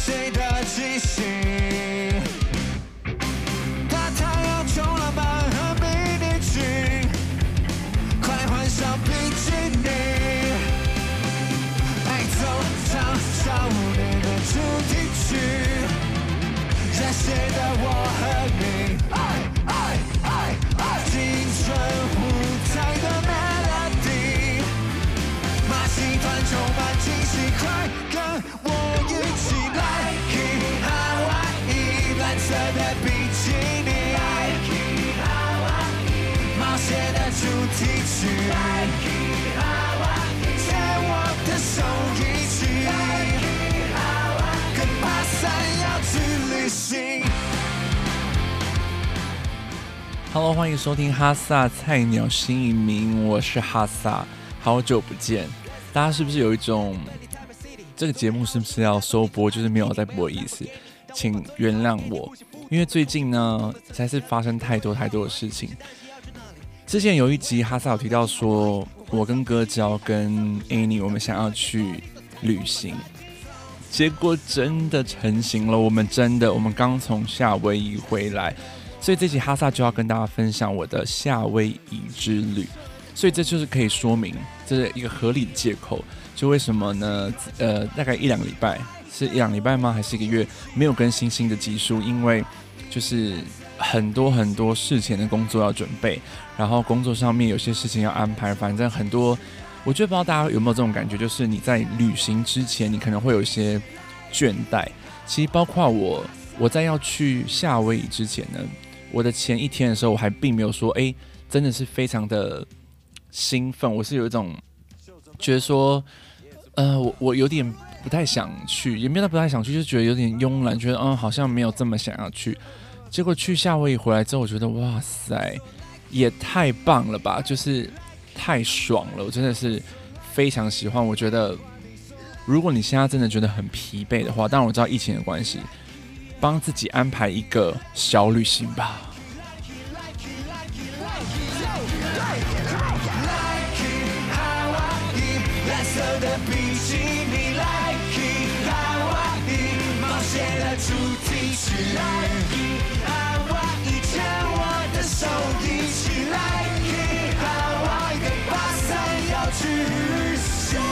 谁的气息？他太阳穷浪漫和迷你裙，快换上比基尼。爱走唱少年的主题曲，热血的我和你，青春舞台的 melody， 马戏团充满惊喜，快跟我一起来 Hawaii， 蓝色的比基尼，冒险的主题曲，牵我的手一起，跟爬山要去旅行。 Hello， 欢迎收听哈萨菜鸟新移民，我是哈萨，好久不见。大家是不是有一种这个节目是不是要收播，就是没有再播的意思？请原谅我，因为最近呢，实在是发生太多的事情。之前有一集哈萨有提到说，我跟哥交跟 Annie 我们想要去旅行，结果真的成型了。我们刚从夏威夷回来。所以这集哈萨就要跟大家分享我的夏威夷之旅，所以这就是可以说明这是一个合理的借口，就为什么呢？大概一两个礼拜，是一两个礼拜吗？还是一个月没有更新新的集数？因为就是很多事前的工作要准备，然后工作上面有些事情要安排，反正很多。我觉得不知道大家有没有这种感觉，就是你在旅行之前，你可能会有一些倦怠。其实包括我在要去夏威夷之前呢。我的前一天的时候，我还并没有说，真的是非常的兴奋。我是有一种觉得说，我有点不太想去，也没有不太想去，就觉得有点慵懒，觉得好像没有这么想要去。结果去夏威夷回来之后，我觉得哇塞，也太棒了吧，就是太爽了，我真的是非常喜欢。我觉得，如果你现在真的觉得很疲惫的话，当然我知道疫情的关系。帮自己安排一个小旅行吧。蓝色的比基尼，冒险的主题曲，牵我的手一起来，跟爬山要去旅行。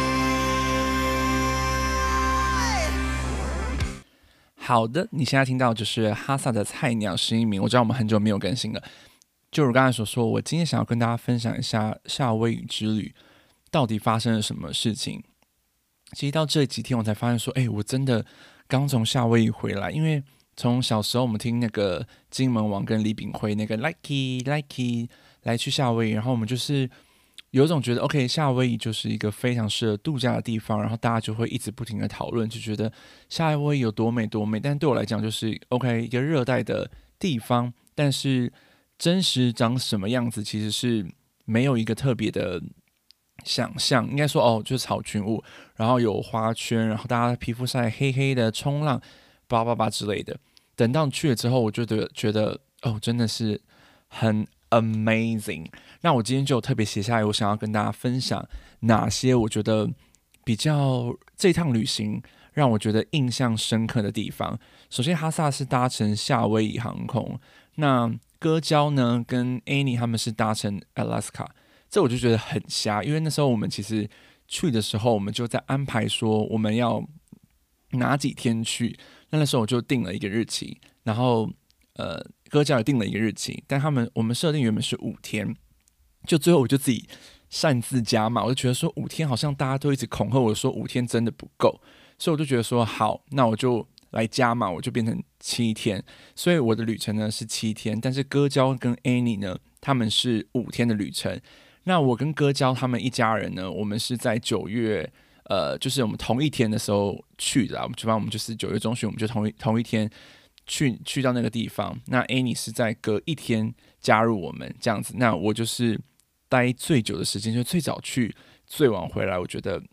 好的，你现在听到就是哈萨的菜鸟新移民。我知道我们很久没有更新了，就如刚才所说，我今天想要跟大家分享一下夏威夷之旅到底发生了什么事情。其实到这几天我才发现说，我真的刚从夏威夷回来，因为从小时候我们听那个金门王跟李炳辉那个 Likey 来去夏威夷，然后我们就是有一种觉得 OK， 夏威夷就是一个非常适合度假的地方，然后大家就会一直不停的讨论，就觉得夏威夷有多美多美。但对我来讲就是 OK， 一个热带的地方，但是真实长什么样子其实是没有一个特别的想象。应该说就是草裙舞，然后有花圈，然后大家皮肤晒黑黑的，冲浪叭之类的。等到去了之后，我就觉得真的是很amazing。那我今天就特别写下来，我想要跟大家分享哪些我觉得比较这趟旅行让我觉得印象深刻的地方。首先，哈萨是搭乘夏威夷航空，那哥交呢跟 Annie 他们是搭乘 Alaska， 这我就觉得很瞎，因为那时候我们其实去的时候，我们就在安排说我们要哪几天去，那时候我就定了一个日期，然后哥交也定了一个日期，但我们设定原本是5天，就最后我就自己擅自加码，我就觉得说5天好像大家都一直恐吓我说5天真的不够，所以我就觉得说好，那我就来加码，我就变成7天，所以我的旅程呢是7天，但是哥交跟 Annie 呢他们是5天的旅程。那我跟哥交他们一家人呢，我们是在9月就是我们同一天的时候去的，基本上我们就是9月中旬，我们就同一天去到那个地方。那 Annie 是在隔一天加入我们这样子，那我就是待最久的时间，就最早去最晚回来。我觉得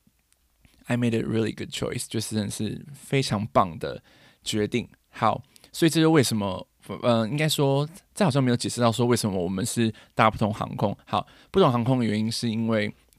I made a really good choice， 就是真的是非常棒的决定。好，所以这就为什么应该说这好像没有解释到说为什么我们是搭不同航空。好，不同航空的原因是因为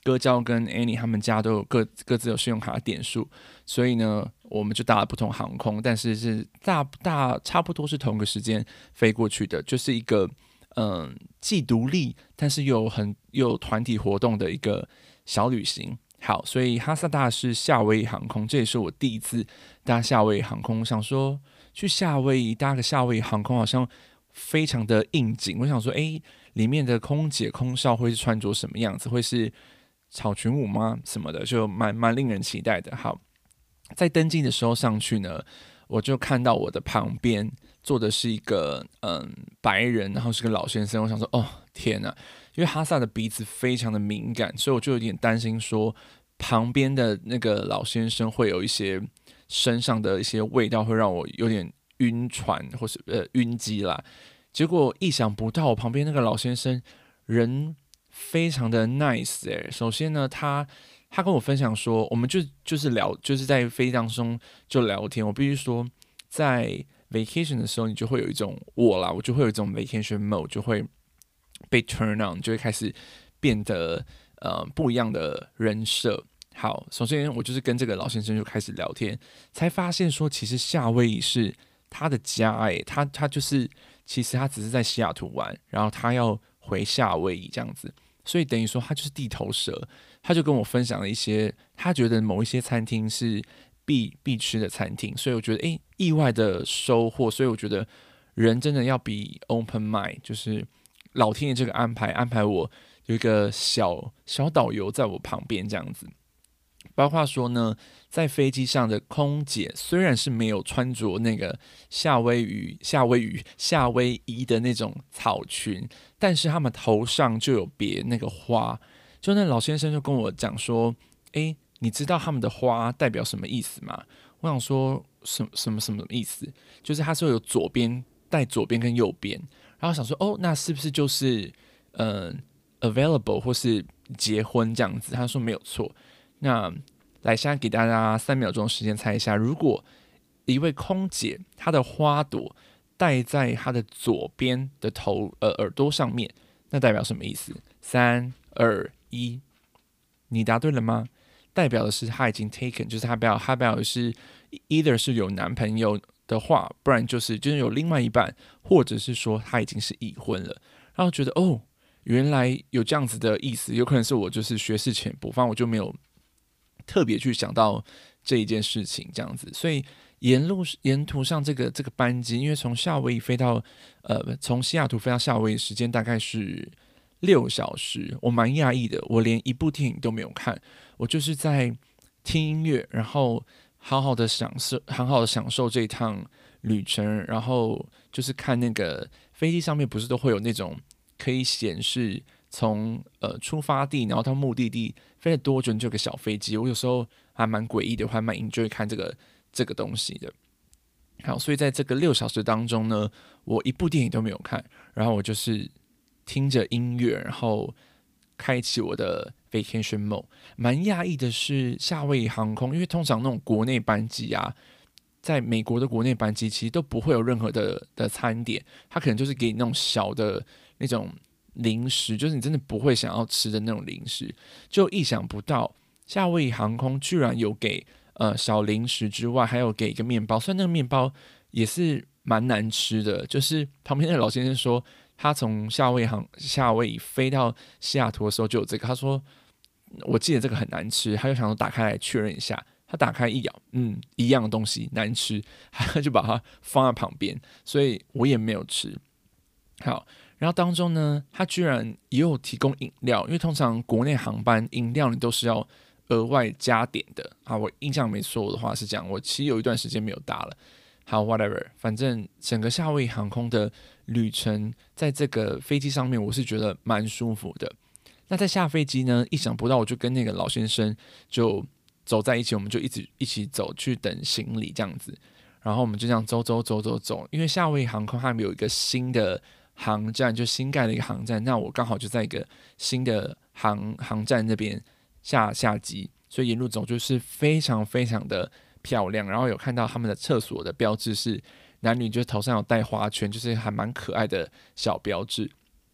哥娇跟 Annie 他们家都有各自有信用卡的点数，所以呢，我们就搭了不同航空，但是是差不多是同个时间飞过去的，就是一个既独立但是又有团体活动的一个小旅行。好，所以哈萨大是夏威夷航空，这也是我第一次搭夏威夷航空。想说去夏威夷搭个夏威夷航空好像非常的应景，我想说，里面的空姐空少会是穿着什么样子？会是草裙舞吗？什么的，就蛮令人期待的。好，在登机的时候上去呢，我就看到我的旁边坐的是一个白人，然后是个老先生。我想说，哦天哪！因为哈萨的鼻子非常的敏感，所以我就有点担心说，旁边的那个老先生会有一些身上的一些味道，会让我有点晕船或是晕机啦。结果意想不到，我旁边那个老先生人非常的 nice 首先呢，他跟我分享说，我们就是聊，就是在飞机当中就聊天。我必须说，在 vacation 的时候，你就会有一种我就会有一种 vacation mode， 就会被 turn on， 就会开始变得不一样的人设。好，首先我就是跟这个老先生就开始聊天，才发现说，其实夏威夷是他的家他就是其实他只是在西雅图玩，然后他要回夏威夷这样子，所以等于说他就是地头蛇。他就跟我分享了一些他觉得某一些餐厅是必吃的餐厅，所以我觉得意外的收获。所以我觉得人真的要比 open mind， 就是老天爷这个安排我有一个小导游在我旁边这样子。包括说呢，在飞机上的空姐虽然是没有穿着那个夏威夷的那种草裙，但是他们头上就有别那个花。就那老先生就跟我讲说，你知道他们的花代表什么意思吗？我想说什么意思？就是他说有左边跟右边，然后想说那是不是就是available 或是结婚这样子？他说没有错。那来，现在给大家3秒钟时间猜一下，如果一位空姐她的花朵戴在她的左边的耳朵上面，那代表什么意思？3、2、1，你答对了吗？代表的是她已经 taken， 就是她表的是 either 是有男朋友的话，不然就是有另外一半，或者是说她已经是已婚了。然后觉得原来有这样子的意思，有可能是我就是学识浅薄，反正我就没有特别去想到这一件事情这样子。所以沿途上这个班机，因为从夏威夷飞到从西雅图飞到夏威夷时间大概是6小时，我蛮讶异的，我连一部电影都没有看，我就是在听音乐，然后好好的享受这一趟旅程。然后就是看那个飞机上面不是都会有那种可以显示从出发地然后到目的地飞了多久，就有个小飞机。我有时候还蛮诡异的，我还蛮 enjoy 看这个东西的。好，所以在这个6小时当中呢，我一部电影都没有看，然后我就是听着音乐，然后开启我的 vacation mode。蛮讶异的是，夏威夷航空，因为通常那种国内班机啊，在美国的国内班机其实都不会有任何的餐点，它可能就是给你那种小的那种零食，就是你真的不会想要吃的那种零食。就意想不到，夏威夷航空居然有给小零食之外，还有给一个面包，虽然那个面包也是蛮难吃的。就是旁边的老先生说，他从夏威夷飞到西雅图的时候就有这个，他说我记得这个很难吃，他就想说打开来确认一下。他打开一咬，一样的东西难吃，他就把它放在旁边，所以我也没有吃。好，然后当中呢，他居然也有提供饮料，因为通常国内航班饮料你都是要额外加点的啊。我印象没错的话是这样，我其实有一段时间没有搭了。好 ，whatever， 反正整个夏威夷航空的旅程，在这个飞机上面，我是觉得蛮舒服的。那在下飞机呢，意想不到，我就跟那个老先生就走在一起，我们就一起走去等行李这样子。然后我们就这样走，因为夏威夷航空他们有一个新的航站，就新盖的一个航站，那我刚好就在一个新的航站那边下机，所以沿路走就是非常非常的漂亮。然后有看到他们的厕所的标志是男女，就是头上有戴花圈，就是还蛮可爱的小标志。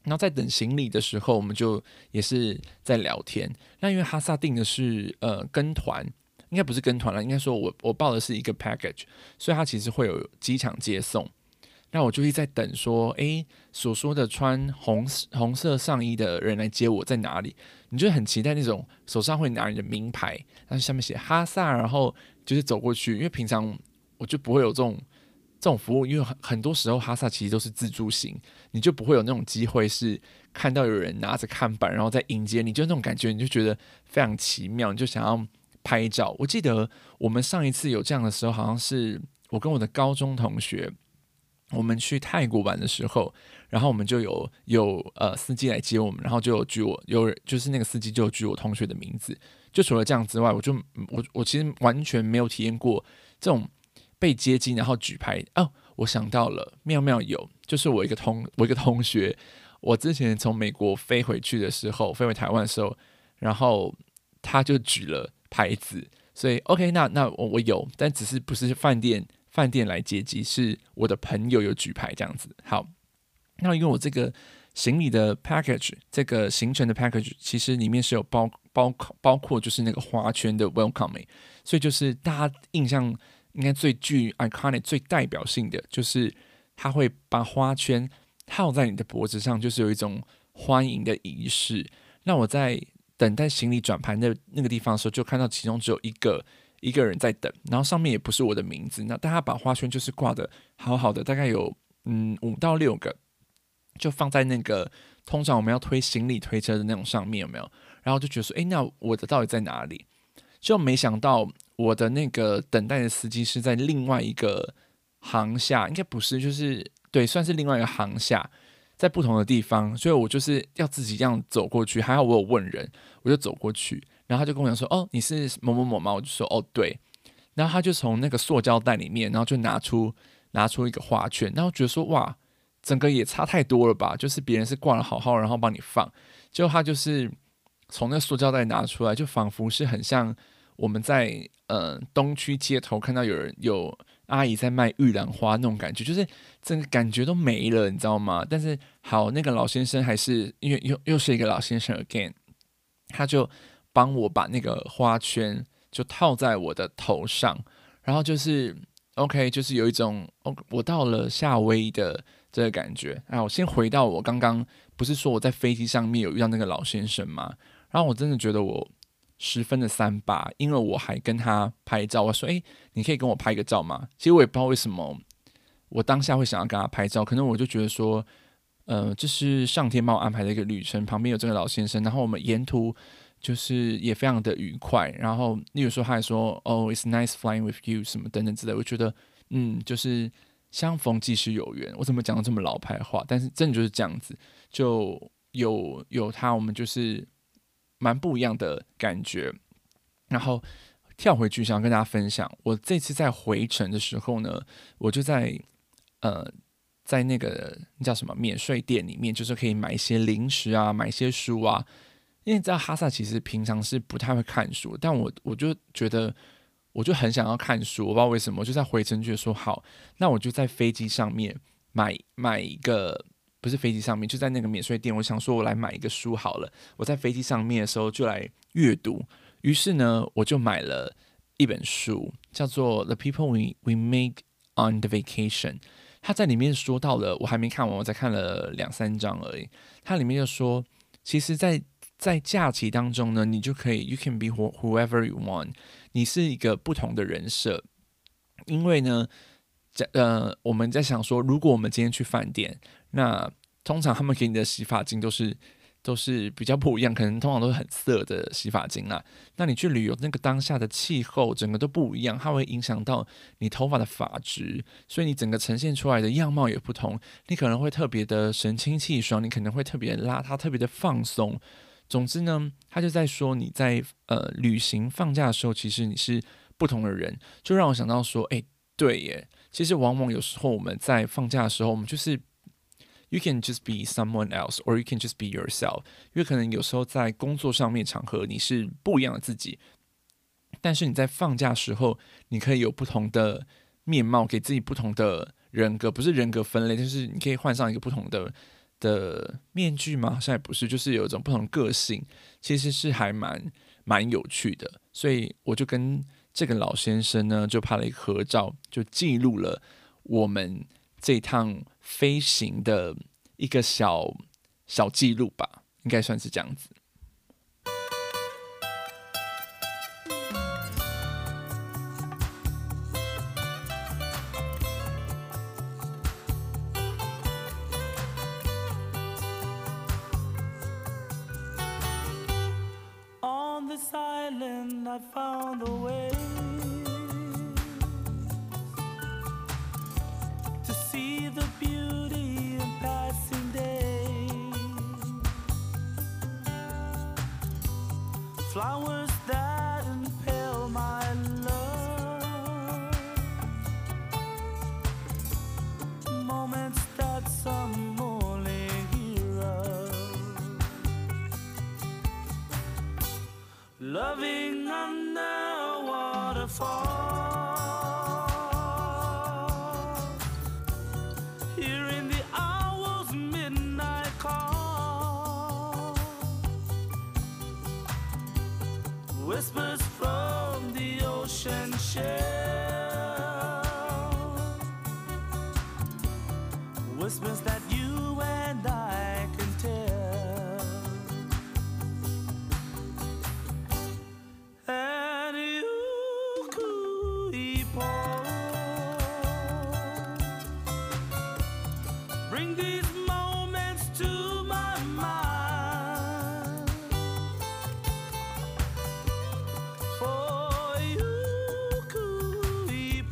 然后在等行李的时候，我们就也是在聊天。那因为哈萨订的是跟团，应该不是跟团了，应该说我报的是一个 package， 所以它其实会有机场接送。那我就一直在等说，所说的穿红色上衣的人来接我在哪里？你就很期待那种手上会拿你的名牌，然后下面写哈萨，然后就是走过去。因为平常我就不会有这种服务，因为很多时候哈萨其实都是自助型，你就不会有那种机会是看到有人拿着看板，然后在迎接你，就那种感觉，你就觉得非常奇妙，你就想要拍照。我记得我们上一次有这样的时候，好像是我跟我的高中同学，我们去泰国玩的时候，然后我们就有司机来接我们，然后就就是那个司机就有举我同学的名字。就除了这样之外，我其实完全没有体验过这种被接机然后举牌哦。我想到了，妙妙有，就是我一个同学，我之前从美国飞回去的时候，飞回台湾的时候，然后他就举了牌子，所以 OK， 那我有，但只是不是饭店来接机，是我的朋友有举牌这样子。好，那因为我这个行李的 package， 这个行程的 package， 其实里面是有包括就是那个花圈的 welcoming， 所以就是大家印象应该最具 iconic 最代表性的，就是他会把花圈套在你的脖子上，就是有一种欢迎的仪式。那我在等待行李转盘的那个地方的时候，就看到其中只有一个人在等，然后上面也不是我的名字，那但他把花圈就是挂的好好的，大概有5到6个，就放在那个通常我们要推行李推车的那种上面，有没有？然后就觉得说，那我的到底在哪里？就没想到我的那个等待的司机是在另外一个航厦，应该不是，就是对，算是另外一个航厦，在不同的地方，所以我就是要自己这样走过去。还好我有问人，我就走过去，然后他就跟我讲说：“哦，你是某某某吗？”我就说：“哦，对。”然后他就从那个塑胶袋里面，然后就拿出一个花圈，然后觉得说：“哇，整个也差太多了吧？就是别人是挂了好好，然后帮你放，结果他就是从那个塑胶袋拿出来，就仿佛是很像我们在东区街头看到有阿姨在卖玉兰花那种感觉，就是整个感觉都没了，你知道吗？但是好，那个老先生还是因为又是一个老先生 again， 他就帮我把那个花圈就套在我的头上，然后就是 OK， 就是有一种我到了夏威夷的这个感觉。我先回到我刚刚不是说我在飞机上面有遇到那个老先生吗？然后我真的觉得我10分的3把，因为我还跟他拍照，我说你可以跟我拍个照吗？其实我也不知道为什么我当下会想要跟他拍照，可能我就觉得说这是上天帮我安排的一个旅程，旁边有这个老先生，然后我们沿途就是也非常的愉快，然后例如说他还说it's nice flying with you 什么等等之类，我觉得就是相逢即是有缘。我怎么讲的这么老派话？但是真的就是这样子，就有他，我们就是蛮不一样的感觉。然后跳回去，想要跟大家分享，我这次在回程的时候呢，我就在那个那叫什么免税店里面，就是可以买一些零食啊，买一些书啊。因为你知道哈萨其实平常是不太会看书，但我就觉得我就很想要看书，我不知道为什么，我就在回程觉得说好，那我就在飞机上面买一个，不是飞机上面，就在那个免税店，我想说我来买一个书好了，我在飞机上面的时候就来阅读。于是呢，我就买了一本书，叫做《The People We Make on the Vacation》。他在里面说到了，我还没看完，我才看了2-3章而已。它里面就说，其实在假期当中呢，你就可以 you can be whoever you want， 你是一个不同的人设。因为呢，我们在想说，如果我们今天去饭店，那通常他们给你的洗发精都是比较不一样，可能通常都是很涩的洗发精啦。那你去旅游，那个当下的气候整个都不一样，它会影响到你头发的发质，所以你整个呈现出来的样貌也不同。你可能会特别的神清气爽，你可能会特别邋遢，特别的放松。总之呢，他就在说你在旅行放假的时候，其实你是不同的人，就让我想到说，对耶，其实往往有时候我们在放假的时候，我们就是You can just be someone else, or you can just be yourself. 因为可能有时候在工作上面场合你是不一样的自己，但是你在放假的时候，你可以有不同的面貌，给自己不同的人格，不是人格分类，就是你可以换上一个不同的的面具吗？好像也不是，就是有一种不同的个性，其实是还蛮有趣的。所以我就跟这个老先生呢，就拍了一个合照，就记录了我们这趟飞行的一个小记录吧，应该算是这样子。 On this island, I found a way to see the beauty in passing day. Flowers that impale my love, moments that some only hear of. Loving under a waterfall, hearing the owl's midnight call, whispers from the ocean shell, whispers that you and I can tell.And you could bring these moments to my mind. For you could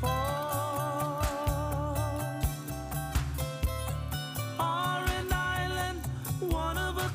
are an island, one of a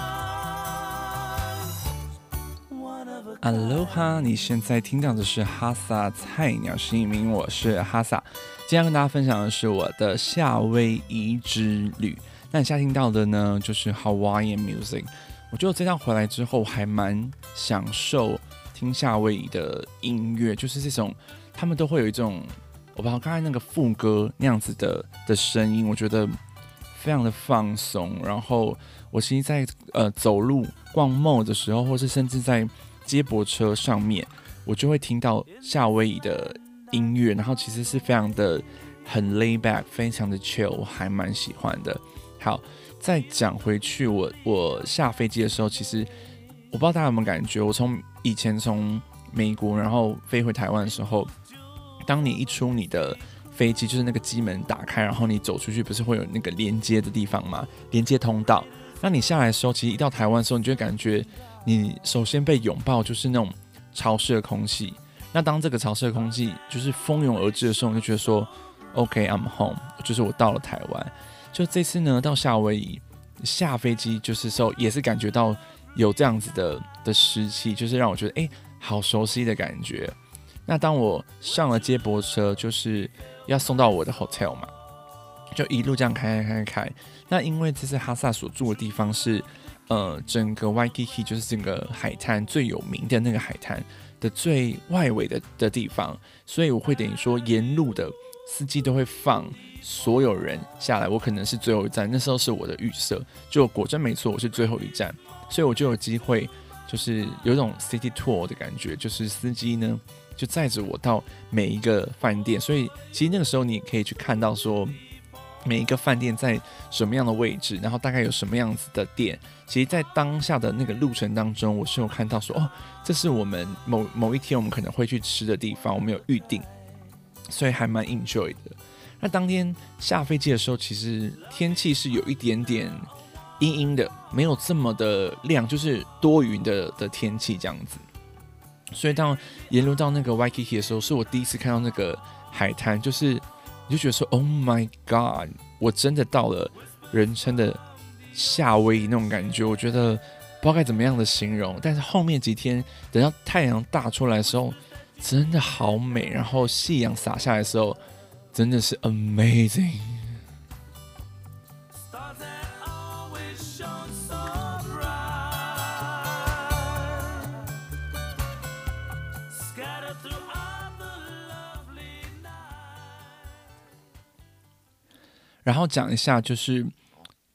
kind.One of a Aloha， 你现在听到的是哈萨菜鸟是一名，我是哈萨。今天跟大家分享的是我的夏威夷之旅。那你现在听到的呢，就是 Hawaiian music。我觉得这趟回来之后，还蛮享受听夏威夷的音乐，就是这种他们都会有一种，我把刚才那个副歌那样子的声音，我觉得非常的放松。然后我其实在走路逛 mall 的时候，或是甚至在接驳车上面，我就会听到夏威夷的音乐，然后其实是非常的很 lay back， 非常的 chill， 我还蛮喜欢的。好，再讲回去，我下飞机的时候，其实我不知道大家有没有感觉，我以前从美国然后飞回台湾的时候，当你一出你的飞机，就是那个机门打开，然后你走出去，不是会有那个连接的地方吗？连接通道。那你下来的时候，其实一到台湾的时候，你就会感觉你首先被拥抱就是那种潮湿的空气。那当这个潮湿的空气就是蜂拥而至的时候，你就觉得说 OK I'm home， 就是我到了台湾。就这次呢，到夏威夷下飞机就是时候也是感觉到有这样子的湿气，就是让我觉得好熟悉的感觉。那当我上了接驳车，就是要送到我的 hotel 嘛，就一路这样开。那因为这次哈萨所住的地方是整个 Waikiki 就是整个海滩最有名的那个海滩的最外围的地方，所以我会等于说沿路的司机都会放所有人下来，我可能是最后一站，那时候是我的预设，就果真没错，我是最后一站，所以我就有机会就是有一种 city tour 的感觉，就是司机呢就载着我到每一个饭店，所以其实那个时候你可以去看到说每一个饭店在什么样的位置，然后大概有什么样子的店。其实在当下的那个路程当中，我是有看到说这是我们某一天我们可能会去吃的地方，我们有预定，所以还蛮 enjoy 的。那当天下飞机的时候，其实天气是有一点点阴阴的，没有这么的亮，就是多云的天气这样子。所以当沿路到那个 Waikiki 的时候，是我第一次看到那个海滩，就是你就觉得说 Oh my God， 我真的到了人称的夏威夷那种感觉，我觉得不知道该怎么样的形容。但是后面几天等到太阳大出来的时候，真的好美，然后夕阳洒下来的时候，真的是 amazing。然后讲一下，就是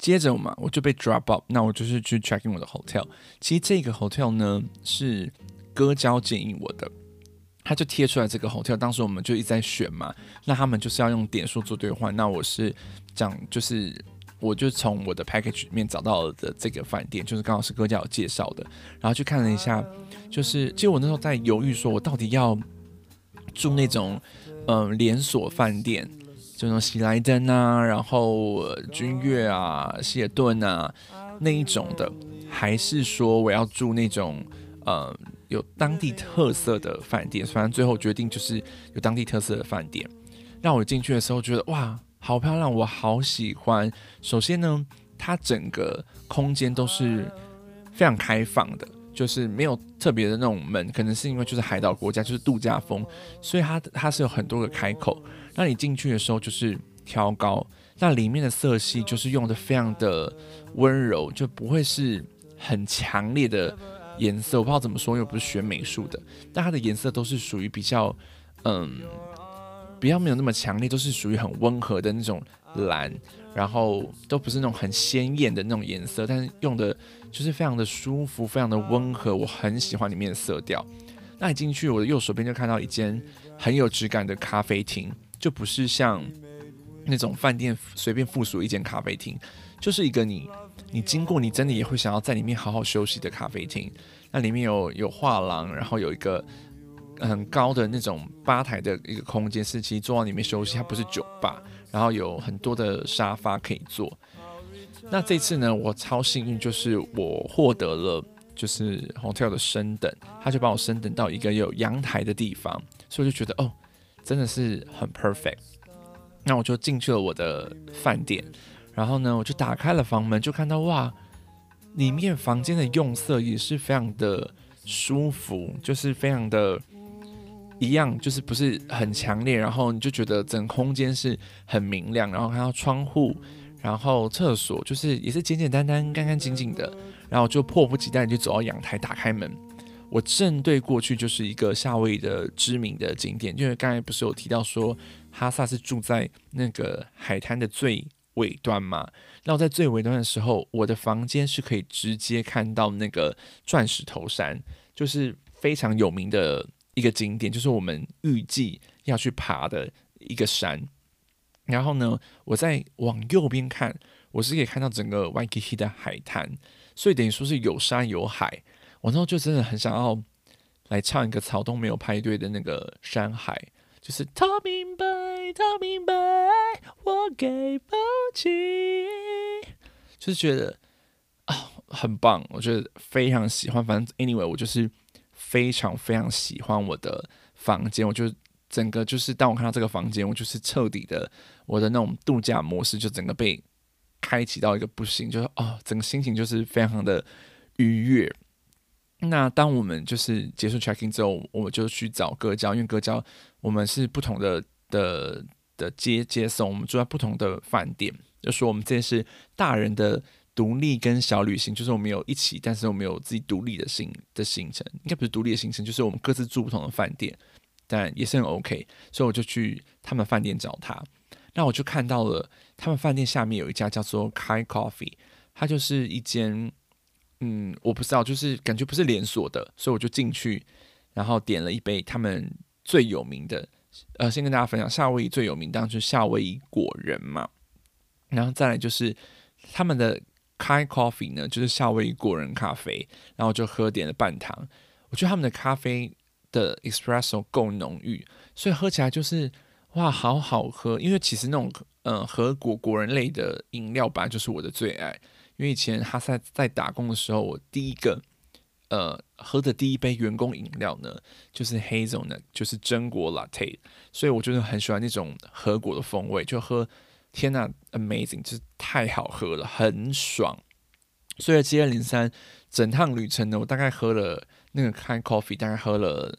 接着嘛，我就被 drop up， 那我就是去 check in 我的 hotel。其实这个 hotel 呢是哥交建议我的，他就贴出来这个 hotel， 当时我们就一直在选嘛，那他们就是要用点数做兑换，那我是讲就是我就从我的 package 里面找到的这个饭店，就是刚好是哥家有介绍的，然后去看了一下，就是其实我那时候在犹豫，说我到底要住那种连锁饭店，就那种喜来登啊，然后君悦啊、希尔顿啊那一种的，还是说我要住那种有当地特色的饭店？反正最后决定就是有当地特色的饭店。让我进去的时候觉得哇，好漂亮，我好喜欢。首先呢，它整个空间都是非常开放的，就是没有特别的那种门，可能是因为就是海岛国家，就是度假风，所以它是有很多个开口。那你进去的时候就是挑高，那里面的色系就是用的非常的温柔，就不会是很强烈的颜色。我不知道怎么说，因为我不是学美术的，但它的颜色都是属于比较比较没有那么强烈，都是属于很温和的那种蓝，然后都不是那种很鲜艳的那种颜色，但是用的就是非常的舒服，非常的温和，我很喜欢里面的色调。那你进去，我的右手边就看到一间很有质感的咖啡厅，就不是像那种饭店随便附属的一间咖啡厅，就是一个你经过你真的也会想要在里面好好休息的咖啡厅。那里面有画廊，然后有一个很高的那种吧台的一个空间，是其实坐到里面休息，它不是酒吧，然后有很多的沙发可以坐。那这次呢，我超幸运，就是我获得了就是 hotel 的升等，他就把我升等到一个有阳台的地方，所以我就觉得哦，真的是很 perfect。那我就进去了我的饭店，然后呢，我就打开了房门，就看到哇，里面房间的用色也是非常的舒服，就是非常的一样，就是不是很强烈，然后你就觉得整个空间是很明亮，然后看到窗户，然后厕所就是也是简简单单、干干净净的，然后就迫不及待就走到阳台，打开门，我正对过去就是一个夏威夷的知名的景点，因为刚才不是有提到说哈萨是住在那个海滩的最尾端嘛，那我在最尾端的时候，我的房间是可以直接看到那个钻石头山，就是非常有名的一个景点，就是我们预计要去爬的一个山。然后呢，我再往右边看，我是可以看到整个 Waikiki 的海滩，所以等于说是有山有海。我那时候就真的很想要来唱一个草东没有派对的那个山海，就是他明白，他明白，我给不起，就是觉得很棒，我觉得非常喜欢。反正 anyway， 我就是非常非常喜欢我的房间，我就整个就是当我看到这个房间，我就是彻底的我的那种度假模式就整个被开启到一个不行，就是整个心情就是非常的愉悦。那当我们就是结束 check in 之后，我们就去找哥交，因为哥交我们是不同的接送，我们住在不同的饭店，就说我们这是大人的独立跟小旅行，就是我们有一起，但是我们有自己独立的行程，应该不是独立的行程，就是我们各自住不同的饭店，但也是很 OK， 所以我就去他们饭店找他。那我就看到了他们饭店下面有一家叫做 Kai Coffee， 它就是一间我不知道，就是感觉不是连锁的，所以我就进去，然后点了一杯他们最有名的，先跟大家分享，夏威夷最有名当然就是夏威夷果仁嘛，然后再来就是他们的 Kai Coffee 呢，就是夏威夷果仁咖啡，然后我就点了半糖，我觉得他们的咖啡的 espresso 够浓郁，所以喝起来就是哇，好好喝，因为其实那种和果仁类的饮料本来就是我的最爱。因为以前哈萨在打工的时候，我第一个喝的第一杯员工饮料呢，就是 Hazelnut， 就是榛果 latte， 所以我真的很喜欢那种和果的风味，就喝天哪 amazing， 就是太好喝了，很爽。所以接二连三，整趟旅程呢，我大概喝了那个开 coffee， 大概喝了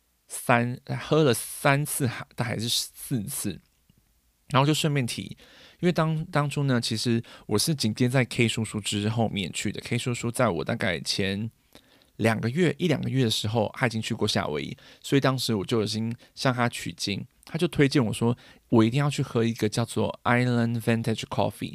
3次还是4次，然后就顺便提。因为当初呢，其实我是紧接在 K 叔叔之后面去的。K 叔叔在我大概前一两个月的时候，他已经去过夏威夷，所以当时我就已经向他取经。他就推荐我说，我一定要去喝一个叫做 Island Vintage Coffee，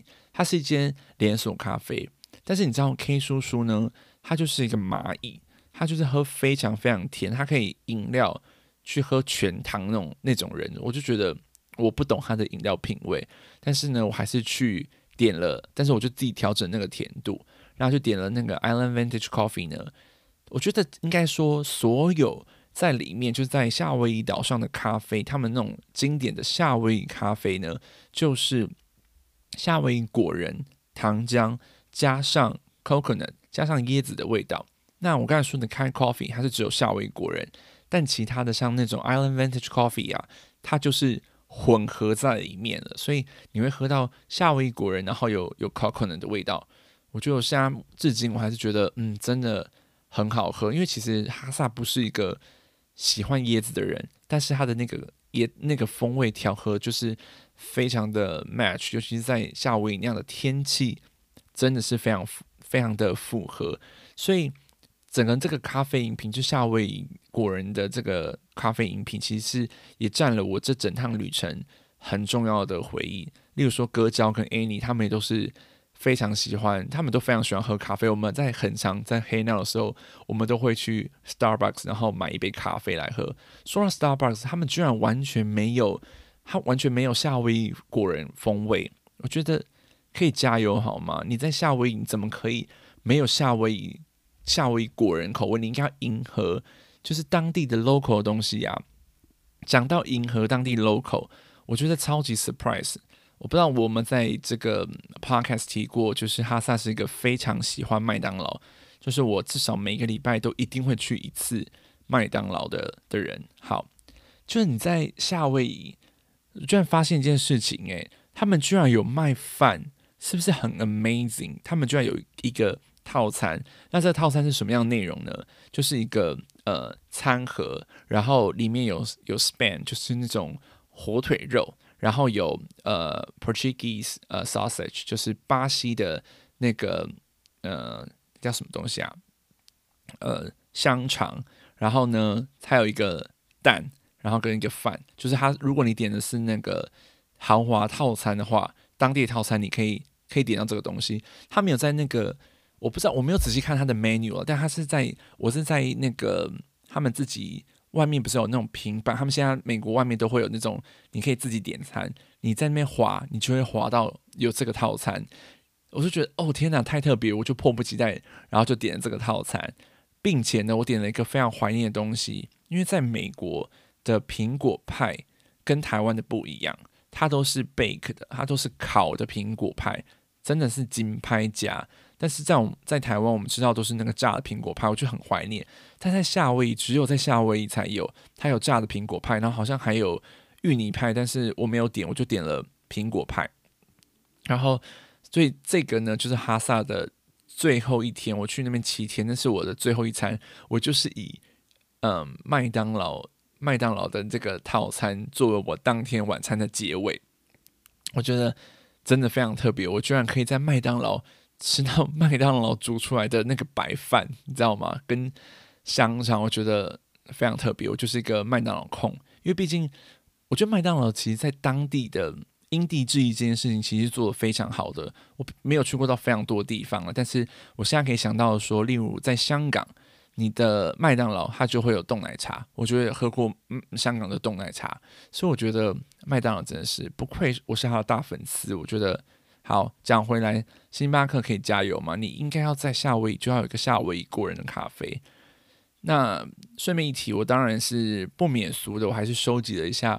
它是一间连锁咖啡，但是你知道 K 叔叔呢，他就是一个蚂蚁，他就是喝非常非常甜，他可以饮料去喝全糖那种人，我就觉得我不懂他的饮料品味，但是呢，我还是去点了，但是我就自己调整那个甜度，然后就点了那个 Island Vintage Coffee 呢。我觉得应该说，所有在里面就是在夏威夷岛上的咖啡，他们那种经典的夏威夷咖啡呢，就是夏威夷果仁、糖浆加上 coconut 加上椰子的味道。那我刚才说的开 coffee 它是只有夏威夷果仁，但其他的像那种 Island Vintage Coffee 啊，它就是混合在里面了，所以你会喝到夏威夷果仁，然后有 coconut 的味道。我觉得我现在至今我还是觉得，真的很好喝。因为其实哈萨不是一个喜欢椰子的人，但是它的那个风味调和就是非常的 match， 尤其是在夏威夷那样的天气，真的是非常非常的符合。所以整个这个咖啡饮品，就夏威夷果仁的这个咖啡饮品，其实也占了我这整趟旅程很重要的回忆。例如说，哥娇跟 Annie 他们也都是非常喜欢，他们都非常喜欢喝咖啡。我们在很常在黑闹的时候，我们都会去 Starbucks， 然后买一杯咖啡来喝。说到 Starbucks， 他们居然完全没有夏威夷果仁风味。我觉得可以加油好吗？你在夏威夷你怎么可以没有夏威夷果仁口味？你应该要迎合就是当地的 local 的东西啊。讲到迎合当地 local， 我觉得超级 surprise。我不知道我们在这个 podcast 提过，就是哈萨是一个非常喜欢麦当劳，就是我至少每个礼拜都一定会去一次麦当劳的人。好，就是你在夏威夷，居然发现一件事情，他们居然有卖饭，是不是很 amazing？ 他们居然有一个套餐，那这个套餐是什么样的内容呢？就是一个餐盒，然后里面有 spam， 就是那种火腿肉。然后有Portuguese sausage， 就是巴西的那个叫什么东西啊？香肠。然后呢，还有一个蛋，然后跟一个饭。就是如果你点的是那个豪华套餐的话，当地套餐你可以点到这个东西。他没有在那个，我不知道，我没有仔细看他的 menu， 但我是在那个他们自己。外面不是有那种平板，他们现在美国外面都会有那种，你可以自己点餐，你在那边滑，你就会滑到有这个套餐。我就觉得，天哪，太特别，我就迫不及待，然后就点了这个套餐，并且呢，我点了一个非常怀念的东西，因为在美国的苹果派跟台湾的不一样，它都是 bake 的，它都是烤的苹果派，真的是金拍夹。但是在台湾，我们知道都是那个炸的苹果派，我就很怀念。但在夏威夷，只有在夏威夷才有，它有炸的苹果派，然后好像还有芋泥派，但是我没有点，我就点了苹果派。然后，所以这个呢，就是哈萨的最后一天，我去那边7天，那是我的最后一餐，我就是以麦当劳的这个套餐作为我当天晚餐的结尾。我觉得真的非常特别，我居然可以在麦当劳吃到麦当劳煮出来的那个白饭，你知道吗？跟香肠，我觉得非常特别。我就是一个麦当劳控，因为毕竟我觉得麦当劳其实在当地的因地制宜这件事情其实做得非常好的。我没有去过到非常多的地方了，但是我现在可以想到说，例如在香港，你的麦当劳它就会有冻奶茶，我觉得喝过香港的冻奶茶，所以我觉得麦当劳真的是不愧我是他的大粉丝。我觉得好，讲回来，星巴克可以加油吗？你应该要在夏威夷就要有一个夏威夷果仁的咖啡。那顺便一提，我当然是不免俗的，我还是收集了一下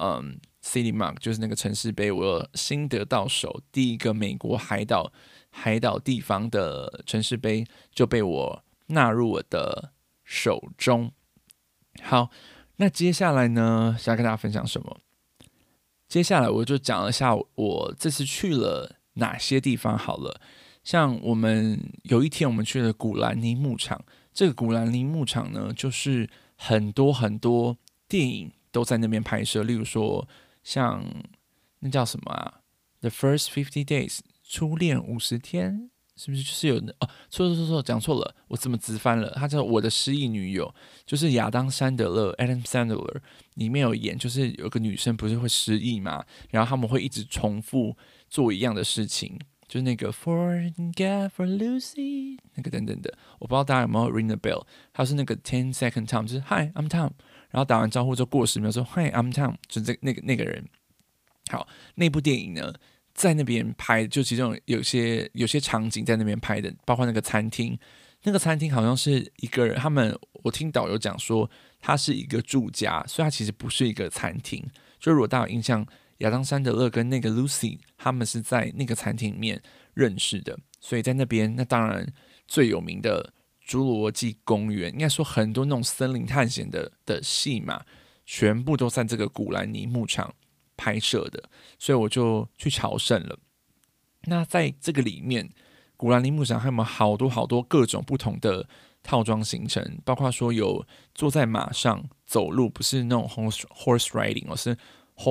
City Mark， 就是那个城市杯，我有新得到手第一个美国海岛地方的城市杯就被我纳入我的手中。好，那接下来呢，想要跟大家分享什么？接下来我就讲一下我这次去了哪些地方好了。像我们有一天我们去了古兰尼牧场，这个古兰尼牧场呢，就是很多电影都在那边拍摄，例如说像那叫什么啊， The First 50 Days 初恋50天，是不是就是有错，讲错了，我怎么直翻了？他叫我的失忆女友，就是亚当·山德勒 （Adam Sandler） 里面有演，就是有个女生不是会失忆嘛，然后他们会一直重复做一样的事情， 就是那个 Forget for Lucy 那个等等的，我不知道大家有没有 ring the bell， 他是那个 10-second Tom， 就是 Hi I'm Tom， 然后打完招呼之后过10秒说 Hi I'm Tom， 就是那个人。好，那部电影呢，在那边拍，就其中有些场景在那边拍的，包括那个餐厅。那个餐厅好像是一个人，我听导游讲说，它是一个住家，所以它其实不是一个餐厅。就如果大家有印象，亚当·山德勒跟那个 Lucy 他们是在那个餐厅里面认识的，所以在那边，那当然最有名的侏罗纪公园，应该说很多那种森林探险的戏嘛，全部都在这个古兰尼牧场拍摄的，所以我就去朝圣了。那在这个里面，古兰尼牧场还有好多各种不同的套装行程，包括说有坐在马上走路，不是那种 horse riding， 而是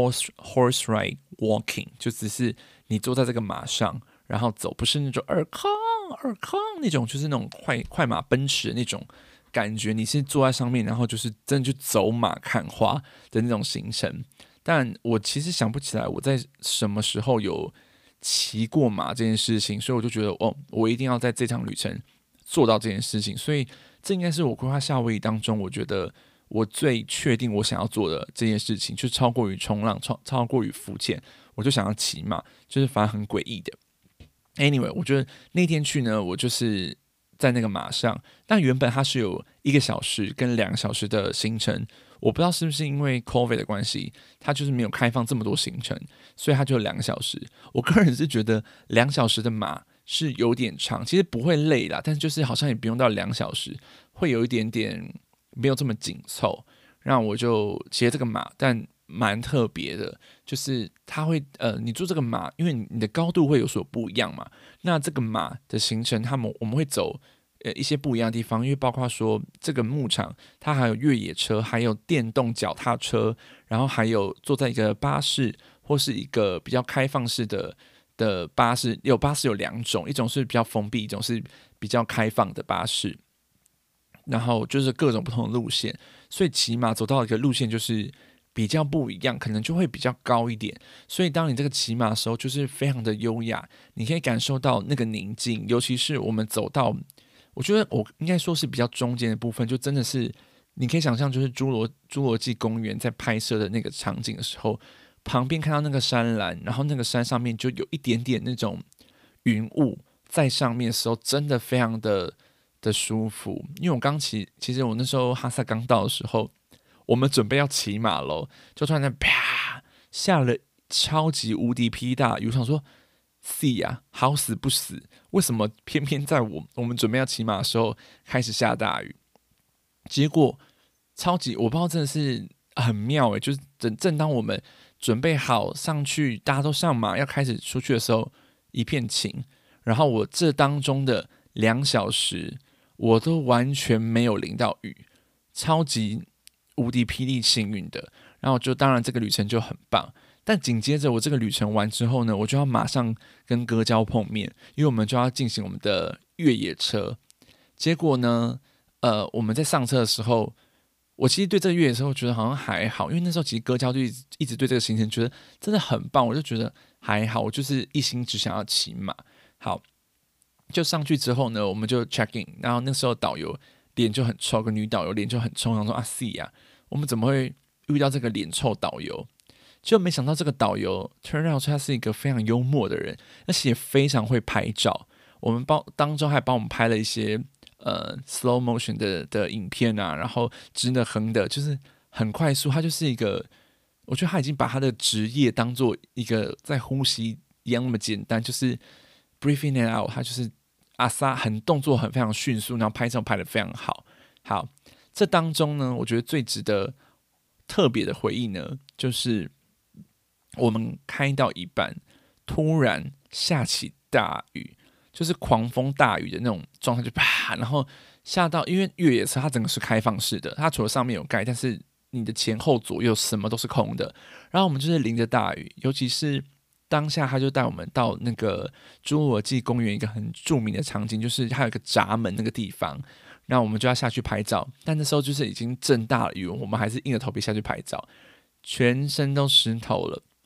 horse ride walking， 就只是你坐在这个马上然后走，不是那种尔康那种，就是那种快马奔驰的那种感觉，你是坐在上面，然后就是真的去走马看花的那种行程。但我其实想不起来我在什么时候有骑过马这件事情，所以我就觉得我一定要在这场旅程做到这件事情，所以这应该是我规划夏威夷当中，我觉得我最确定我想要做的这件事情，就超过于冲浪，超过于浮潜，我就想要骑马，就是反正很诡异的。Anyway， 我觉得那天去呢，我就是在那个马上，但原本它是有1个小时跟2个小时的行程，我不知道是不是因为 COVID 的关系，它就是没有开放这么多行程，所以它就有2个小时。我个人是觉得2小时的马是有点长，其实不会累啦，但是就是好像也不用到2小时，会有一点点没有这么紧凑。让我就骑了这个马，但蛮特别的，就是它会你坐这个马，因为你的高度会有所不一样嘛。那这个马的行程，我们会走一些不一样的地方，因为包括说这个牧场它还有越野车，还有电动脚踏车，然后还有坐在一个巴士或是一个比较开放式的巴士，巴士有2种，一种是比较封闭，一种是比较开放的巴士，然后就是各种不同的路线，所以骑马走到一个路线就是比较不一样，可能就会比较高一点，所以当你这个骑马的时候就是非常的优雅，你可以感受到那个宁静，尤其是我们走到我觉得我应该说是比较中间的部分，就真的是你可以想象，就是侏罗纪公园在拍摄的那个场景的时候，旁边看到那个山岚，然后那个山上面就有一点点那种云雾在上面的时候，真的非常的舒服。因为我其实我那时候哈萨刚到的时候，我们准备要骑马喽，就突然间啪下了超级无敌霹大雨，我想说是啊，好死不死，为什么偏偏在我们准备要骑马的时候开始下大雨？结果我不知道，真的是很妙欸，就是正当我们准备好上去，大家都上马要开始出去的时候，一片晴。然后我这当中的2小时，我都完全没有淋到雨，超级无敌霹雳幸运的。然后当然这个旅程就很棒。但紧接着我这个旅程完之后呢，我就要马上跟哥交碰面，因为我们就要进行我们的越野车。结果呢，我们在上车的时候，我其实对这个越野车我觉得好像还好，因为那时候其实哥交就一直对这个行程觉得真的很棒，我就觉得还好，我就是一心只想要骑马。好，就上去之后呢，我们就 check in， 然后那时候导游脸就很臭，个女导游脸就很臭，想说我们怎么会遇到这个脸臭导游？就没想到这个导游 turn out 他是一个非常幽默的人，而且也非常会拍照。我们当中还帮我们拍了一些slow motion 的影片啊，然后直的横的，就是很快速。他就是一个，我觉得他已经把他的职业当做一个在呼吸一样那么简单，就是 breathing it out， 他就是很动作非常迅速，然后拍照拍得非常好。好，这当中呢，我觉得最值得特别的回忆呢，就是我们开到一半，突然下起大雨，就是狂风大雨的那种状态，就啪，然后下到，因为越野车它整个是开放式的，它除了上面有盖，但是你的前后左右什么都是空的。然后我们就是淋着大雨，尤其是当下他就带我们到那个侏罗纪公园一个很著名的场景，就是它有一个闸门那个地方，然后我们就要下去拍照。但那时候就是已经正大了雨，我们还是硬着头皮下去拍照，全身都湿透了。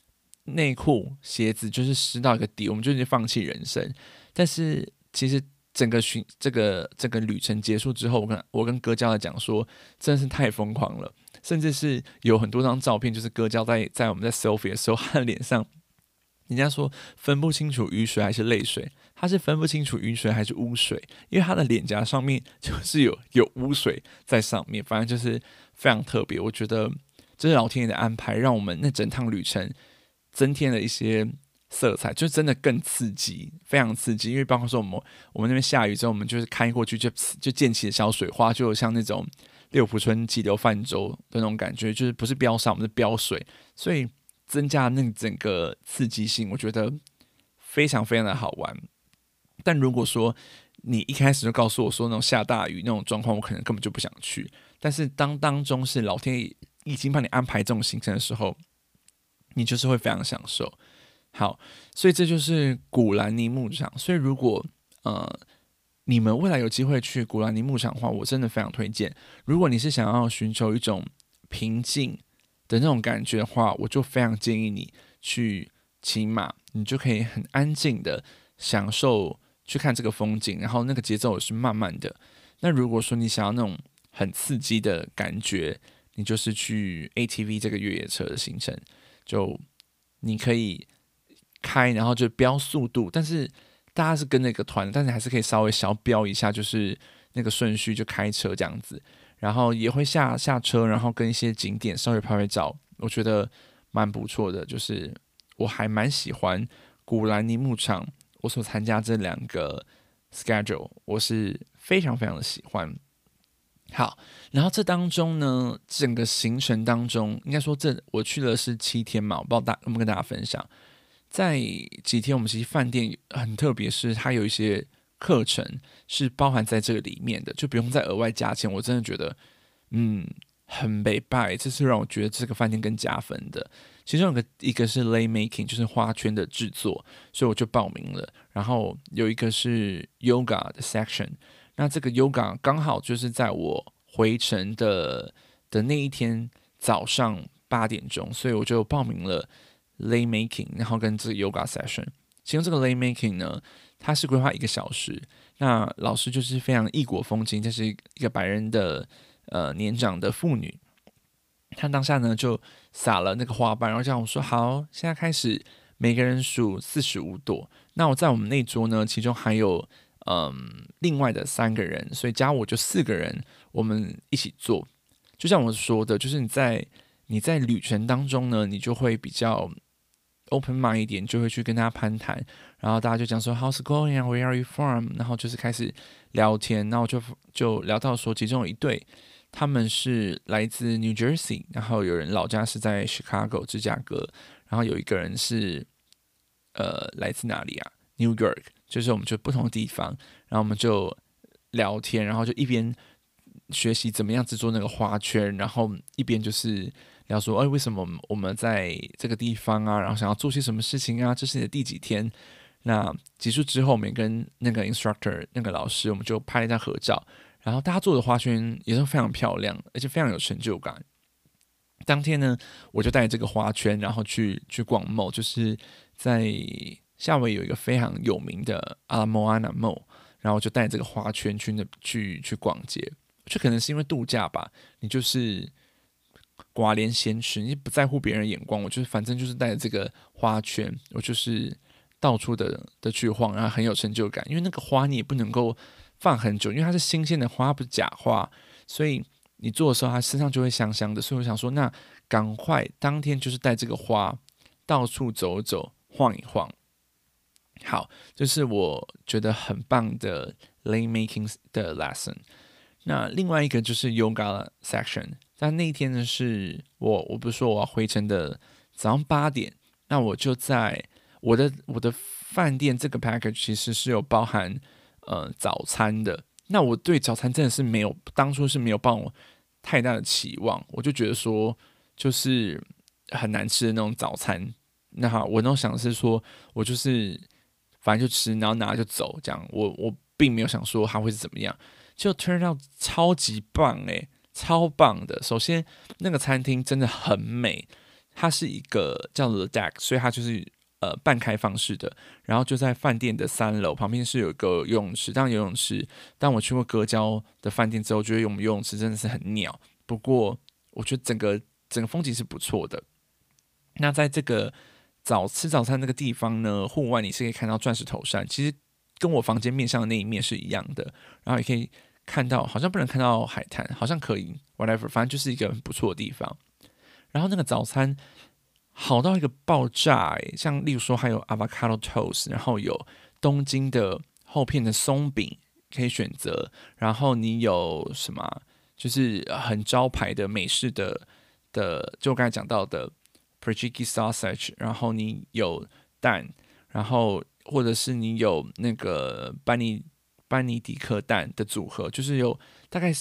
内裤、鞋子就是湿到一个底，我们就已经放弃人生。但是其实这个旅程结束之后，我跟哥教在讲说，真的是太疯狂了，甚至是有很多张照片，就是哥教在我们在 selfie 的时候，他的脸上，人家说分不清楚雨水还是泪水，他是分不清楚雨水还是污水，因为他的脸颊上面就是有污水在上面，反正就是非常特别。我觉得这是老天爷的安排，让我们那整趟旅程增添了一些色彩，就真的更刺激，非常刺激。因为包括说我们那边下雨之后，我们就是开过去就溅起的小水花，就像那种六福村激流泛舟的那种感觉，就是不是飙沙，我们是飙水，所以增加那整个刺激性，我觉得非常非常的好玩。但如果说你一开始就告诉我说那种下大雨那种状况，我可能根本就不想去。但是当中是老天爷已经帮你安排这种行程的时候，你就是会非常享受。好，所以这就是古兰尼牧场。所以如果你们未来有机会去古兰尼牧场的话，我真的非常推荐。如果你是想要寻求一种平静的那种感觉的话，我就非常建议你去骑马，你就可以很安静的享受去看这个风景，然后那个节奏也是慢慢的。那如果说你想要那种很刺激的感觉，你就是去 ATV 这个越野车的行程，就你可以开，然后就飙速度，但是大家是跟那个团，但是还是可以稍微小飙一下，就是那个顺序就开车这样子，然后也会下车，然后跟一些景点稍微拍拍照，我觉得蛮不错的。就是我还蛮喜欢古兰尼牧场，我所参加这2个 schedule， 我是非常非常的喜欢。好，然后这当中呢，整个行程当中，应该说我去的是7天嘛，我不知道有没有跟大家分享。在几天，我们其实饭店很特别，是它有一些课程是包含在这个里面的，就不用再额外加钱。我真的觉得，很美拜，这是让我觉得这个饭店更加分的。其中一个是 lei making， 就是花圈的制作，所以我就报名了。然后有一个是 yoga 的 section， 那这个 yoga 刚好就是在我回程的那一天早上8点钟，所以我就报名了 lei making， 然后跟这个 yoga session。其中这个 lei making 呢，它是规划1个小时，那老师就是非常异国风情，这是一个白人的年长的妇女。他当下呢就撒了那个花瓣，然后叫我说好，现在开始每个人数45朵。那我在我们那桌呢，其中还有另外的3个人，所以加我就4个人，我们一起做。就像我说的，就是你在旅程当中呢，你就会比较 open mind 一点，就会去跟大家攀谈，然后大家就讲说 How's it going? Where are you from? 然后就是开始聊天，然后就聊到说其中有一对。他们是来自 New Jersey， 然后有人老家是在 Chicago 芝加哥，然后有一个人是来自哪里啊 New York， 就是我们就不同的地方，然后我们就聊天，然后就一边学习怎么样制作那个花圈，然后一边就是聊说，为什么我们在这个地方啊，然后想要做些什么事情啊，这是你的第几天？那结束之后，我们跟那个 instructor 那个老师，我们就拍了一张合照。然后大家做的花圈也是非常漂亮，而且非常有成就感。当天呢，我就带这个花圈，然后去逛 mall， 就是在夏威夷有一个非常有名的阿拉莫安娜 mall， 然后就带这个花圈去逛街。就可能是因为度假吧，你就是寡廉鲜吃，你不在乎别人眼光。我就是反正就是带着这个花圈，我就是到处的去晃，然后很有成就感。因为那个花你也不能够放很久，因为它是新鲜的花，它不是假花，所以你做的时候它身上就会香香的。所以我想说，那赶快当天就是带这个花到处走走晃一晃。好，这是我觉得很棒的 lei making 的 lesson。那另外一个就是 yoga section， 但那一天呢是我不是说我要回程的早上8点，那我就在我的饭店这个 package 其实是有包含早餐的。那我对早餐真的是当初是没有抱我太大的期望，我就觉得说就是很难吃的那种早餐。那我那种想的是说，我就是反正就吃，然后拿就走这样。我并没有想说它会是怎么样，就 turn out 超级棒超棒的。首先那个餐厅真的很美， 它是一个叫做 deck， 所以它就是半开放式的，然后就在饭店的3楼旁边是有一个游泳池。当然游泳池，当我去过隔郊的饭店之后，觉得我们游泳池真的是很鸟。不过我觉得整个风景是不错的。那在这个吃早餐那个地方呢，户外你是可以看到钻石头山，其实跟我房间面向的那一面是一样的。然后也可以看到，好像不能看到海滩，好像可以 ，whatever， 反正就是一个很不错的地方。然后那个早餐好到一个爆炸像例如说还有 avocado toast， 然后有东京的厚片的松饼可以选择，然后你有什么就是很招牌的美式的，就我刚才讲到的 Prejiki sausage， 然后你有蛋，然后或者是你有那个班尼迪克蛋的组合，就是有大概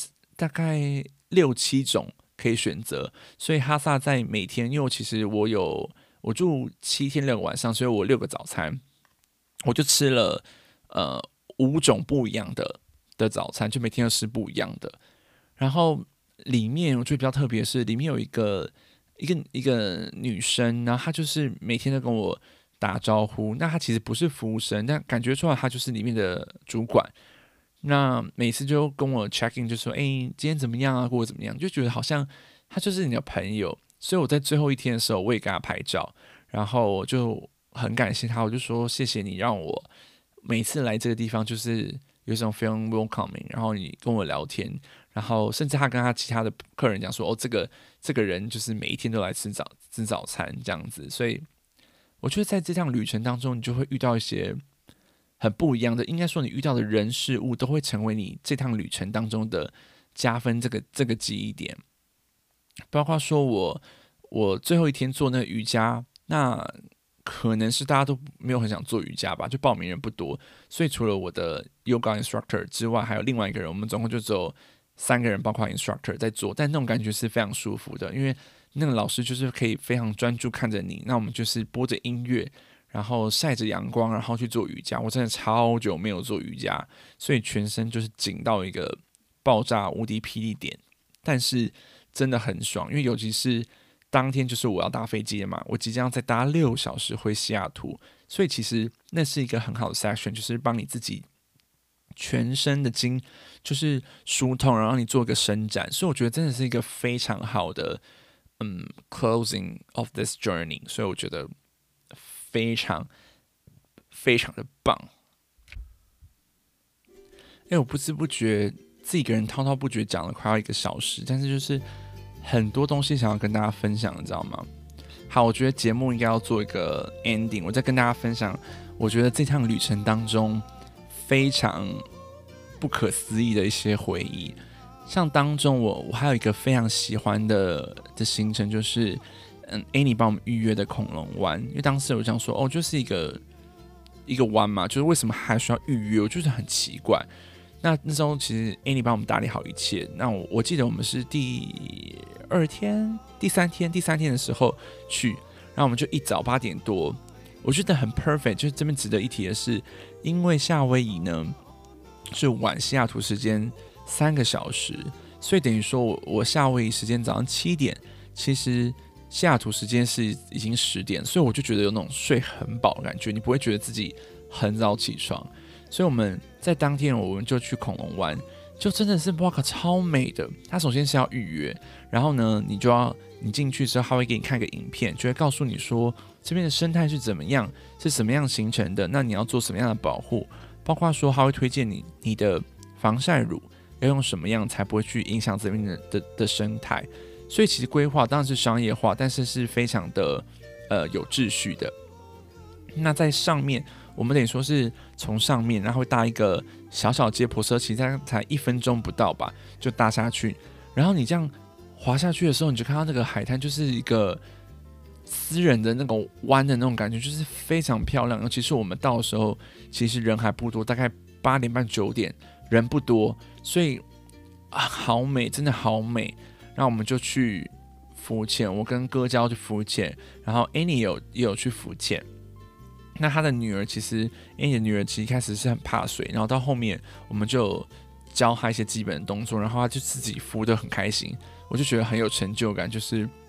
6-7种可以选择。所以哈萨在每天，因为其实我住7天6个晚上，所以我6个早餐，我就吃了5种不一样的早餐，就每天都吃不一样的。然后里面我觉得比较特别的是，里面有一个女生，然后她就是每天都跟我打招呼。那她其实不是服务生，但感觉出来她就是里面的主管。那每次就跟我 check in， 就说：“今天怎么样啊？过得怎么样？”就觉得好像她就是你的朋友。所以我在最后一天的时候，我也跟她拍照，然后我就很感谢她，我就说：“谢谢你让我每次来这个地方就是有一种 feel welcoming， 然后你跟我聊天。”然后甚至他跟他其他的客人讲说：“哦，这个人就是每一天都来吃早餐这样子。”所以我觉得在这趟旅程当中，你就会遇到一些很不一样的，应该说你遇到的人事物都会成为你这趟旅程当中的加分这个记忆点。包括说我最后一天做那个瑜伽，那可能是大家都没有很想做瑜伽吧，就报名人不多，所以除了我的 yoga instructor 之外，还有另外一个人，我们总共就只有3个人，包括 instructor 在做。但那种感觉是非常舒服的，因为那个老师就是可以非常专注看着你，那我们就是播着音乐，然后晒着阳光，然后去做瑜伽。我真的超久没有做瑜伽，所以全身就是紧到一个爆炸无敌霹雳点，但是真的很爽。因为尤其是当天就是我要搭飞机的嘛，我即将再搭6小时回西雅图，所以其实那是一个很好的 session， 就是帮你自己全身的筋就是疏通，然后让你做一个伸展。所以我觉得真的是一个非常好的closing of this journey， 所以我觉得非常非常的棒。我不知不觉自己一个人滔滔不绝讲了快要1个小时，但是就是很多东西想要跟大家分享，你知道吗？好，我觉得节目应该要做一个 ending， 我再跟大家分享，我觉得这趟旅程当中非常不可思议的一些回忆。像当中我还有一个非常喜欢的行程，就是Annie 帮我们预约的恐龙湾。因为当时我想说，就是一个湾嘛，就是为什么还需要预约？我就是很奇怪。那时候其实 Annie 帮我们打理好一切。那我记得我们是第2天、第3天的时候去，然后我们就一早8点多，我觉得很 perfect。就是这边值得一提的是，因为夏威夷呢是晚西雅图时间3个小时，所以等于说我夏威夷时间早上7点，其实西雅图时间是已经10点，所以我就觉得有那种睡很饱的感觉，你不会觉得自己很早起床。所以我们在当天我们就去恐龙湾，就真的是哇靠超美的。它首先是要预约，然后呢你进去之后，他会给你看一个影片，就会告诉你说这边的生态是怎么样，是什么样形成的，那你要做什么样的保护，包括说他会推荐你的防晒乳要用什么样才不会去影响这边的生态。所以其实规划当然是商业化，但是是非常的有秩序的。那在上面我们等于说是从上面，然后会搭一个小小接驳车，其实才1分钟不到吧，就搭下去。然后你这样滑下去的时候，你就看到那个海滩就是一个私人的那种湾的那种感觉，就是非常漂亮。尤其是我们到的时候，其实人还不多，大概8点半9点人不多，所以好美，真的好美。然后我们就去浮潜，我跟哥教去浮潜，然后 Annie 也有去浮潜。那他的女儿其实 Annie 的女儿其实一开始是很怕水，然后到后面我们就教她一些基本的动作，然后她就自己浮得很开心，我就觉得很有成就感，就是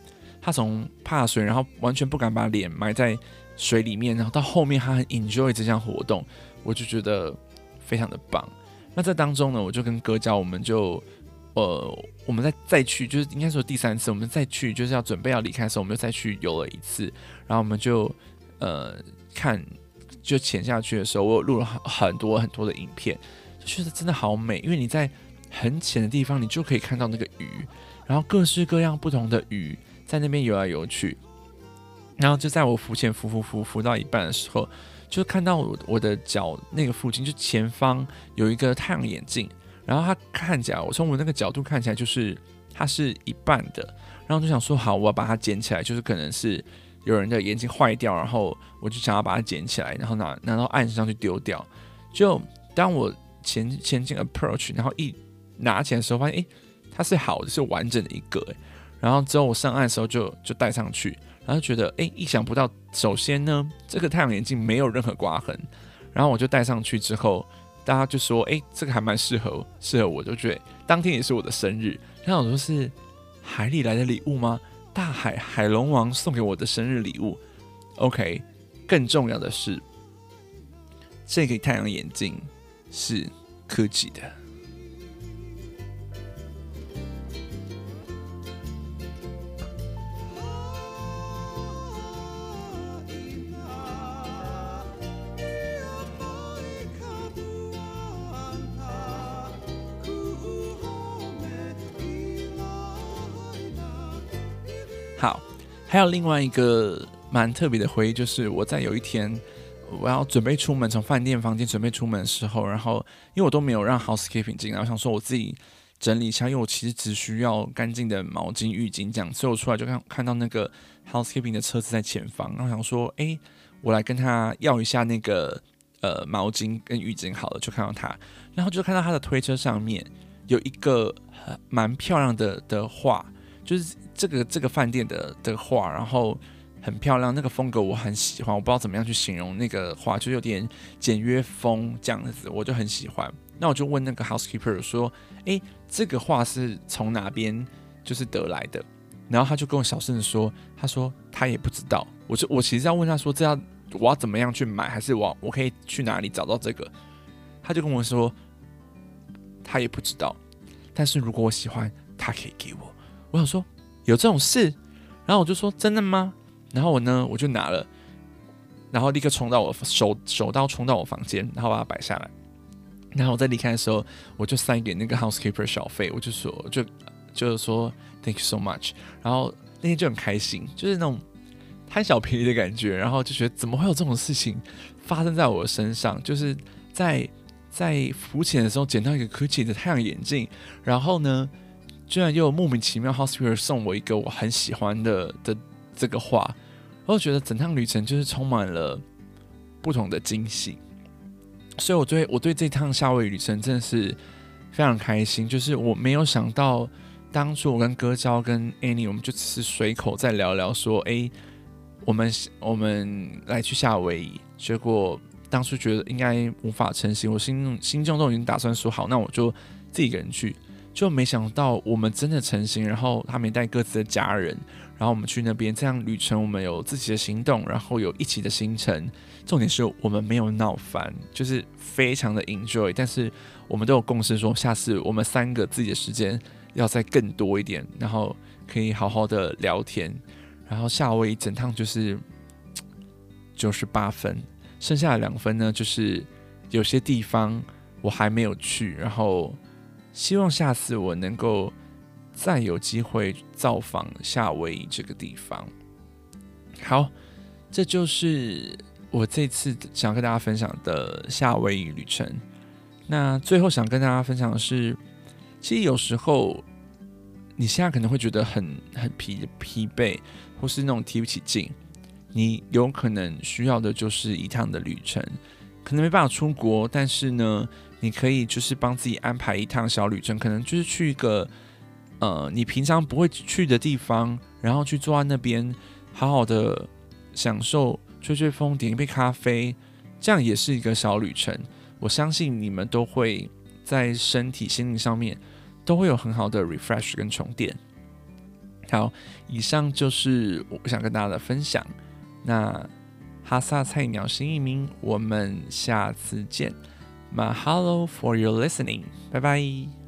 他从怕水，然后完全不敢把脸埋在水里面，然后到后面他很 enjoy 这项活动，我就觉得非常的棒。那在当中呢，我就跟哥教，我们就我们再去，就是应该说第3次，我们再去就是要准备要离开的时候，我们就再去游了一次，然后我们就看就潜下去的时候，我录了很多很多的影片，就觉得真的好美，因为你在很浅的地方，你就可以看到那个鱼，然后各式各样不同的鱼在那边游来游去，然后就在我浮潜浮到一半的时候，就看到我的脚那个附近，就前方有一个太阳眼镜，然后它看起来，我从我那个角度看起来就是它是一半的，然后就想说好，我要把它捡起来，就是可能是有人的眼睛坏掉，然后我就想要把它捡起来，然后拿到岸上去丢掉。就当我前进 approach， 然后一拿起来的时候，发现它是好的，是完整的一个然后之后我上岸的时候就戴上去，然后觉得意想不到，首先呢，这个太阳眼镜没有任何刮痕，然后我就戴上去之后，大家就说这个还蛮适合我，就觉得当天也是我的生日，然后我说是海里来的礼物吗？大海龙王送给我的生日礼物。 OK， 更重要的是这个太阳眼镜是科技的。好，还有另外一个蛮特别的回忆，就是我在有一天我要准备出门，从饭店房间准备出门的时候，然后因为我都没有让 housekeeping 进来，我想说我自己整理一下，因为我其实只需要干净的毛巾、浴巾这样，所以我出来就看到那个 housekeeping 的车子在前方，然后想说，我来跟他要一下那个毛巾跟浴巾好了，就看到他，然后就看到他的推车上面有一个蛮漂亮的画，就是这个饭店的画，然后很漂亮，那个风格我很喜欢，我不知道怎么样去形容那个画，就有点简约风这样子，我就很喜欢。那我就问那个 housekeeper 说，这个画是从哪边就是得来的？然后他就跟我小声的说，他说他也不知道。我其实要问他说，我要怎么样去买，还是我可以去哪里找到这个？他就跟我说，他也不知道，但是如果我喜欢，他可以给我。我想说有这种事，然后我就说真的吗？然后我就拿了，然后立刻冲到我手刀冲到我房间，然后把它摆下来。然后我在离开的时候，我就塞给那个 housekeeper 小费，我就说 thank you so much。然后那天就很开心，就是那种贪小便宜的感觉，然后就觉得怎么会有这种事情发生在我的身上？就是在浮潜的时候捡到一个科技的太阳眼镜，然后呢，居然又有莫名其妙 housekeeper 送我一个我很喜欢的这个画，我觉得整趟旅程就是充满了不同的惊喜。所以我对这趟夏威夷旅程真的是非常开心，就是我没有想到，当初我跟哥娇跟 Annie 我们就只是随口在聊聊说，我们来去夏威夷，结果当初觉得应该无法成行，我心中都已经打算说好，那我就自己一个人去，就没想到我们真的成行，然后他们也带各自的家人，然后我们去那边，这样旅程我们有自己的行动，然后有一起的行程，重点是我们没有闹翻，就是非常的 enjoy， 但是我们都有共识说，下次我们3个自己的时间要再更多一点，然后可以好好的聊天，然后夏威夷整趟就是98分，剩下的2分呢，就是有些地方我还没有去，然后希望下次我能够再有机会造访夏威夷这个地方。好，这就是我这次想跟大家分享的夏威夷旅程。那最后想跟大家分享的是，其实有时候你现在可能会觉得很疲惫，或是那种提不起劲，你有可能需要的就是一趟的旅程。可能没办法出国，但是呢，你可以就是帮自己安排一趟小旅程，可能就是去一个你平常不会去的地方，然后去坐在那边好好的享受吹吹风，点一杯咖啡，这样也是一个小旅程。我相信你们都会在身体心灵上面都会有很好的 refresh 跟充电。 好，以上就是我想跟大家的分享。那哈萨菜鸟新移民，我们下次见。Mahalo for your listening，拜拜。